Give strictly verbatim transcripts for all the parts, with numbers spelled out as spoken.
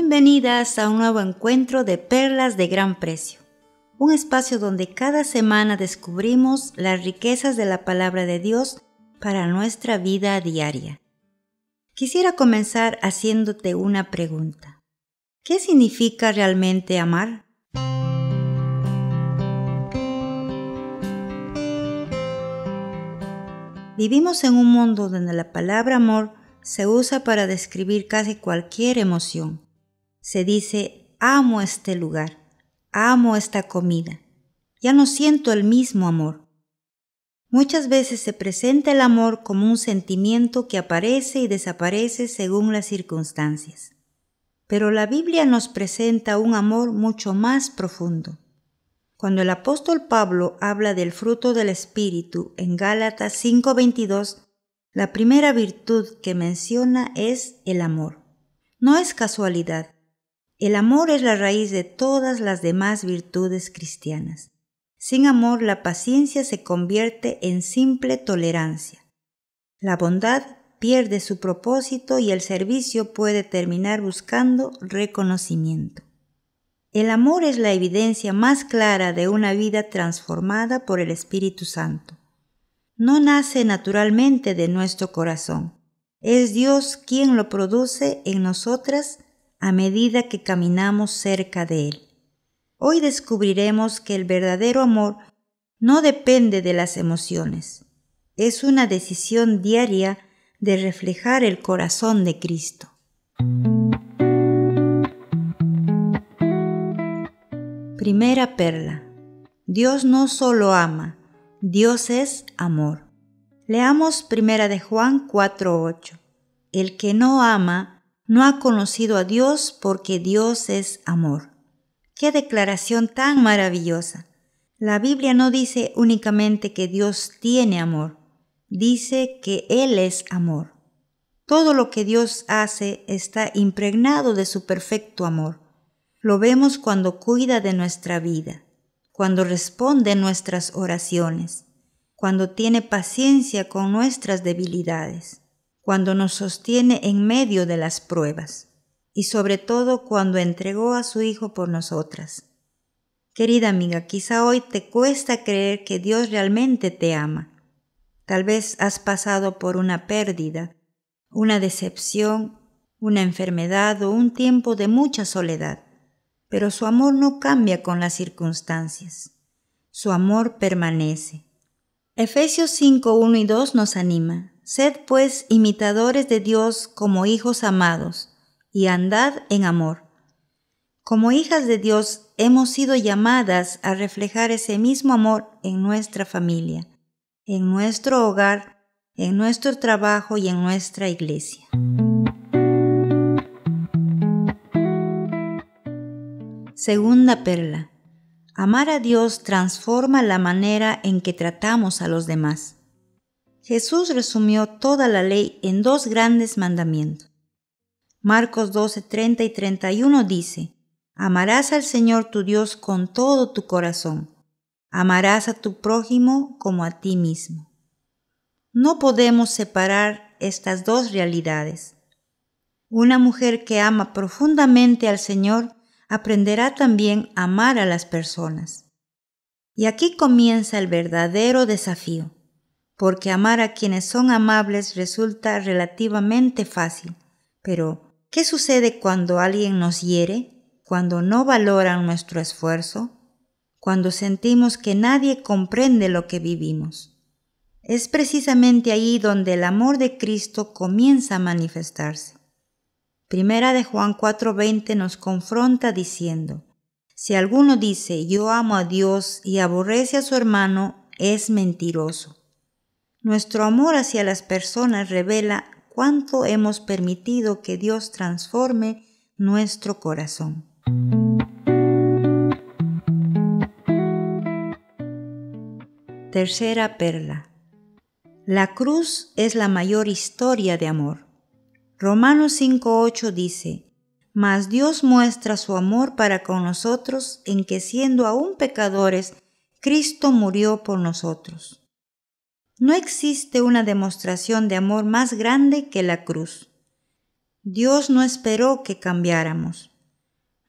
Bienvenidas a un nuevo encuentro de Perlas de Gran Precio, un espacio donde cada semana descubrimos las riquezas de la palabra de Dios para nuestra vida diaria. Quisiera comenzar haciéndote una pregunta. ¿Qué significa realmente amar? Vivimos en un mundo donde la palabra amor se usa para describir casi cualquier emoción. Se dice, amo este lugar, amo esta comida, ya no siento el mismo amor. Muchas veces se presenta el amor como un sentimiento que aparece y desaparece según las circunstancias. Pero la Biblia nos presenta un amor mucho más profundo. Cuando el apóstol Pablo habla del fruto del Espíritu en Gálatas cinco veintidós, la primera virtud que menciona es el amor. No es casualidad. El amor es la raíz de todas las demás virtudes cristianas. Sin amor, la paciencia se convierte en simple tolerancia. La bondad pierde su propósito y el servicio puede terminar buscando reconocimiento. El amor es la evidencia más clara de una vida transformada por el Espíritu Santo. No nace naturalmente de nuestro corazón. Es Dios quien lo produce en nosotras a medida que caminamos cerca de Él. Hoy descubriremos que el verdadero amor no depende de las emociones. Es una decisión diaria de reflejar el corazón de Cristo. Primera perla. Dios no solo ama, Dios es amor. Leamos Primera de Juan cuatro ocho. El que no ama no ha conocido a Dios porque Dios es amor. ¡Qué declaración tan maravillosa! La Biblia no dice únicamente que Dios tiene amor, dice que Él es amor. Todo lo que Dios hace está impregnado de su perfecto amor. Lo vemos cuando cuida de nuestra vida, cuando responde nuestras oraciones, cuando tiene paciencia con nuestras debilidades, cuando nos sostiene en medio de las pruebas y sobre todo cuando entregó a su Hijo por nosotras. Querida amiga, quizá hoy te cuesta creer que Dios realmente te ama. Tal vez has pasado por una pérdida, una decepción, una enfermedad o un tiempo de mucha soledad, pero su amor no cambia con las circunstancias. Su amor permanece. Efesios cinco uno y dos nos anima. Sed pues imitadores de Dios como hijos amados, y andad en amor. Como hijas de Dios hemos sido llamadas a reflejar ese mismo amor en nuestra familia, en nuestro hogar, en nuestro trabajo y en nuestra iglesia. Segunda perla. Amar a Dios transforma la manera en que tratamos a los demás. Jesús resumió toda la ley en dos grandes mandamientos. Marcos doce treinta y treinta y uno dice, amarás al Señor tu Dios con todo tu corazón. Amarás a tu prójimo como a ti mismo. No podemos separar estas dos realidades. Una mujer que ama profundamente al Señor aprenderá también a amar a las personas. Y aquí comienza el verdadero desafío, porque amar a quienes son amables resulta relativamente fácil. Pero, ¿qué sucede cuando alguien nos hiere? Cuando no valoran nuestro esfuerzo, cuando sentimos que nadie comprende lo que vivimos. Es precisamente ahí donde el amor de Cristo comienza a manifestarse. Primera de Juan cuatro veinte nos confronta diciendo, si alguno dice yo amo a Dios y aborrece a su hermano, es mentiroso. Nuestro amor hacia las personas revela cuánto hemos permitido que Dios transforme nuestro corazón. Tercera perla. La cruz es la mayor historia de amor. Romanos cinco ocho dice, mas Dios muestra su amor para con nosotros en que siendo aún pecadores, Cristo murió por nosotros. No existe una demostración de amor más grande que la cruz. Dios no esperó que cambiáramos.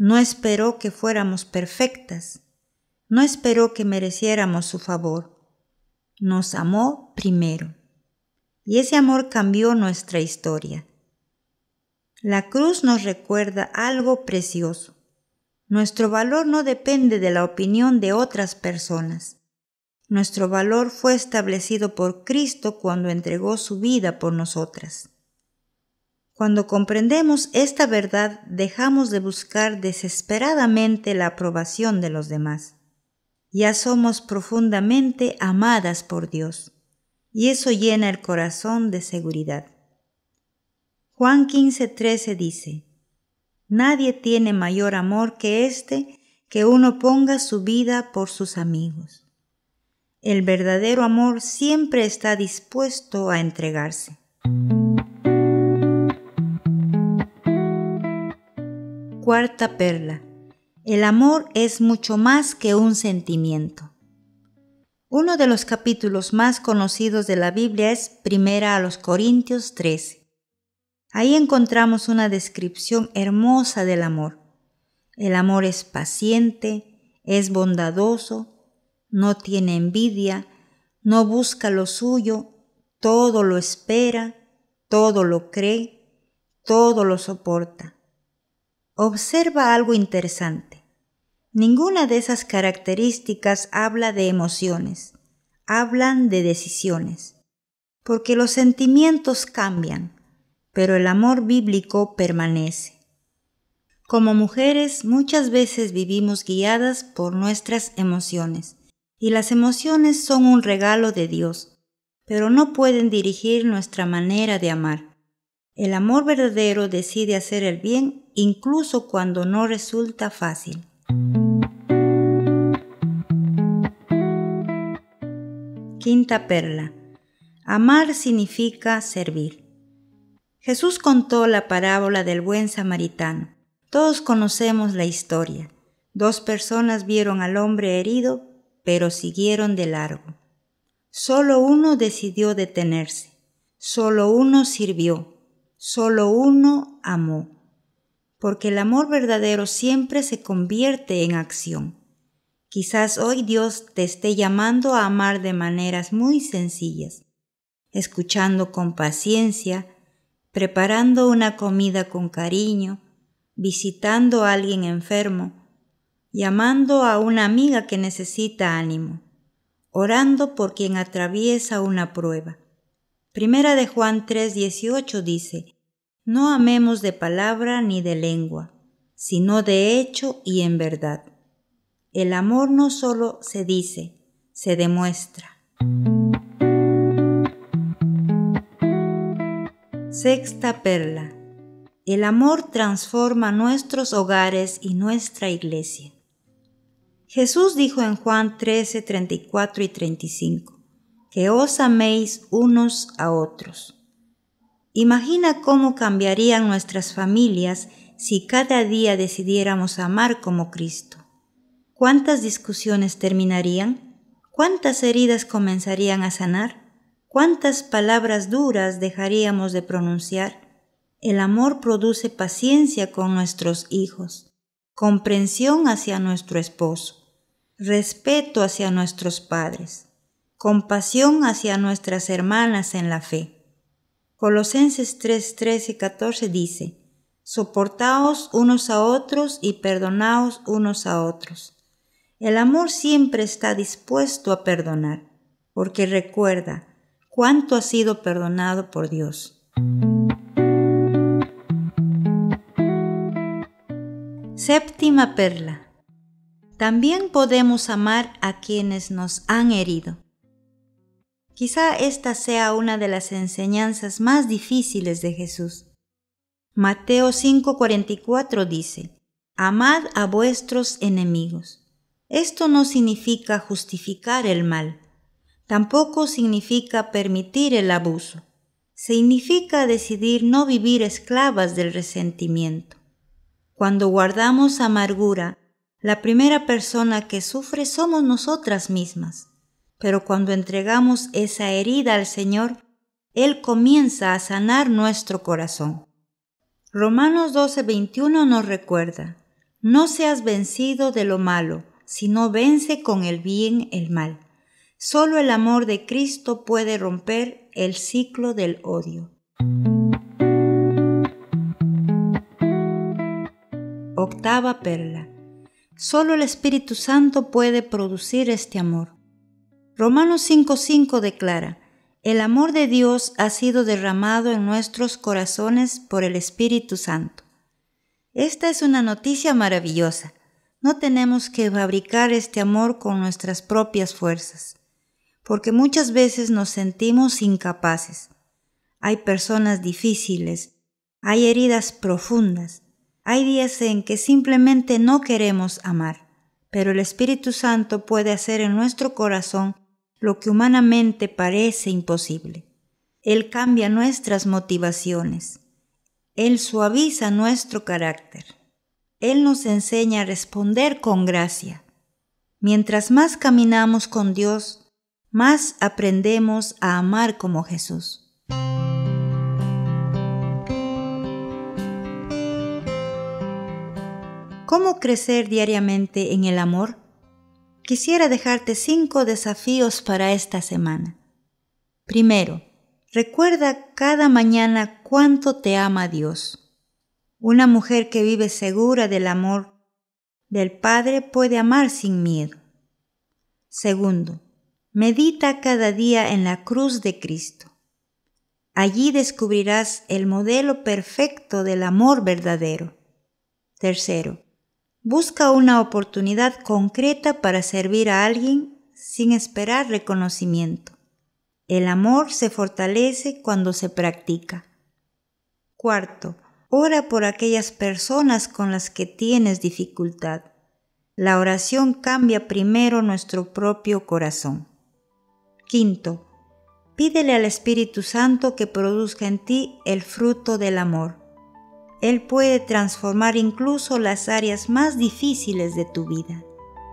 No esperó que fuéramos perfectas. No esperó que mereciéramos su favor. Nos amó primero. Y ese amor cambió nuestra historia. La cruz nos recuerda algo precioso. Nuestro valor no depende de la opinión de otras personas. Nuestro valor fue establecido por Cristo cuando entregó su vida por nosotras. Cuando comprendemos esta verdad, dejamos de buscar desesperadamente la aprobación de los demás. Ya somos profundamente amadas por Dios, y eso llena el corazón de seguridad. Juan quince trece dice: Nadie tiene mayor amor que este, que uno ponga su vida por sus amigos. El verdadero amor siempre está dispuesto a entregarse. Cuarta perla. El amor es mucho más que un sentimiento. Uno de los capítulos más conocidos de la Biblia es Primera a los Corintios trece. Ahí encontramos una descripción hermosa del amor. El amor es paciente, es bondadoso, no tiene envidia, no busca lo suyo, todo lo espera, todo lo cree, todo lo soporta. Observa algo interesante. Ninguna de esas características habla de emociones, hablan de decisiones, porque los sentimientos cambian, pero el amor bíblico permanece. Como mujeres, muchas veces vivimos guiadas por nuestras emociones, y las emociones son un regalo de Dios, pero no pueden dirigir nuestra manera de amar. El amor verdadero decide hacer el bien incluso cuando no resulta fácil. Quinta perla. Amar significa servir. Jesús contó la parábola del buen samaritano. Todos conocemos la historia. Dos personas vieron al hombre herido, pero siguieron de largo. Solo uno decidió detenerse. Solo uno sirvió. Solo uno amó. Porque el amor verdadero siempre se convierte en acción. Quizás hoy Dios te esté llamando a amar de maneras muy sencillas, escuchando con paciencia, preparando una comida con cariño, visitando a alguien enfermo, llamando a una amiga que necesita ánimo, orando por quien atraviesa una prueba. Primera de Juan tres dieciocho dice: No amemos de palabra ni de lengua, sino de hecho y en verdad. El amor no solo se dice, se demuestra. Sexta perla. El amor transforma nuestros hogares y nuestra iglesia. Jesús dijo en Juan trece, treinta y cuatro y treinta y cinco, que os améis unos a otros. Imagina cómo cambiarían nuestras familias si cada día decidiéramos amar como Cristo. ¿Cuántas discusiones terminarían? ¿Cuántas heridas comenzarían a sanar? ¿Cuántas palabras duras dejaríamos de pronunciar? El amor produce paciencia con nuestros hijos, comprensión hacia nuestro esposo, respeto hacia nuestros padres, compasión hacia nuestras hermanas en la fe. Colosenses tres, trece y catorce dice: Soportaos unos a otros y perdonaos unos a otros. El amor siempre está dispuesto a perdonar, porque recuerda cuánto ha sido perdonado por Dios. Séptima perla. También podemos amar a quienes nos han herido. Quizá esta sea una de las enseñanzas más difíciles de Jesús. Mateo cinco cuarenta y cuatro dice: Amad a vuestros enemigos. Esto no significa justificar el mal, tampoco significa permitir el abuso. Significa decidir no vivir esclavas del resentimiento. Cuando guardamos amargura, la primera persona que sufre somos nosotras mismas. Pero cuando entregamos esa herida al Señor, Él comienza a sanar nuestro corazón. Romanos doce veintiuno nos recuerda: No seas vencido de lo malo, sino vence con el bien el mal. Solo el amor de Cristo puede romper el ciclo del odio. Octava perla. Solo el Espíritu Santo puede producir este amor. Romanos cinco cinco declara: el amor de Dios ha sido derramado en nuestros corazones por el Espíritu Santo. Esta es una noticia maravillosa. No tenemos que fabricar este amor con nuestras propias fuerzas, porque muchas veces nos sentimos incapaces. Hay personas difíciles, hay heridas profundas, hay días en que simplemente no queremos amar, pero el Espíritu Santo puede hacer en nuestro corazón lo que humanamente parece imposible. Él cambia nuestras motivaciones. Él suaviza nuestro carácter. Él nos enseña a responder con gracia. Mientras más caminamos con Dios, más aprendemos a amar como Jesús. ¿Cómo crecer diariamente en el amor? Quisiera dejarte cinco desafíos para esta semana. Primero, recuerda cada mañana cuánto te ama Dios. Una mujer que vive segura del amor del Padre puede amar sin miedo. Segundo, medita cada día en la cruz de Cristo. Allí descubrirás el modelo perfecto del amor verdadero. Tercero, busca una oportunidad concreta para servir a alguien sin esperar reconocimiento. El amor se fortalece cuando se practica. Cuarto, ora por aquellas personas con las que tienes dificultad. La oración cambia primero nuestro propio corazón. Quinto, pídele al Espíritu Santo que produzca en ti el fruto del amor. Él puede transformar incluso las áreas más difíciles de tu vida.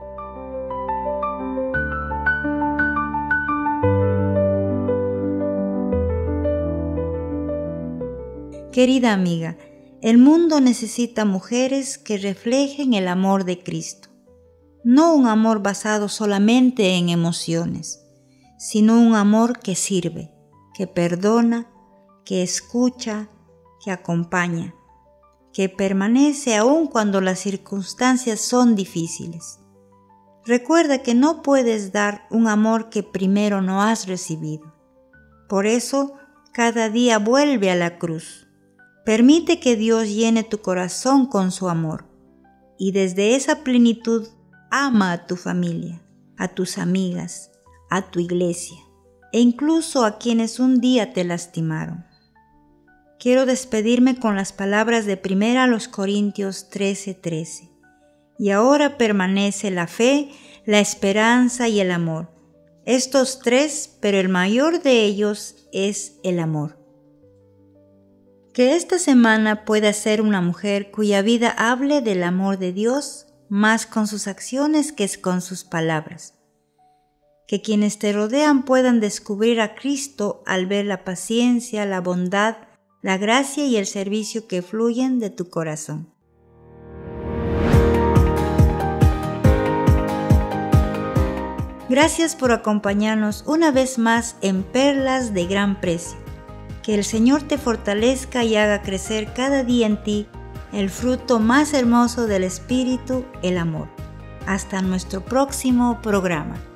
Querida amiga, el mundo necesita mujeres que reflejen el amor de Cristo. No un amor basado solamente en emociones, sino un amor que sirve, que perdona, que escucha, que acompaña, que permanece aun cuando las circunstancias son difíciles. Recuerda que no puedes dar un amor que primero no has recibido. Por eso, cada día vuelve a la cruz. Permite que Dios llene tu corazón con su amor y desde esa plenitud ama a tu familia, a tus amigas, a tu iglesia e incluso a quienes un día te lastimaron. Quiero despedirme con las palabras de primera a los Corintios trece trece. Y ahora permanece la fe, la esperanza y el amor. Estos tres, pero el mayor de ellos es el amor. Que esta semana pueda ser una mujer cuya vida hable del amor de Dios más con sus acciones que con sus palabras. Que quienes te rodean puedan descubrir a Cristo al ver la paciencia, la bondad, la gracia y el servicio que fluyen de tu corazón. Gracias por acompañarnos una vez más en Perlas de Gran Precio. Que el Señor te fortalezca y haga crecer cada día en ti el fruto más hermoso del Espíritu, el amor. Hasta nuestro próximo programa.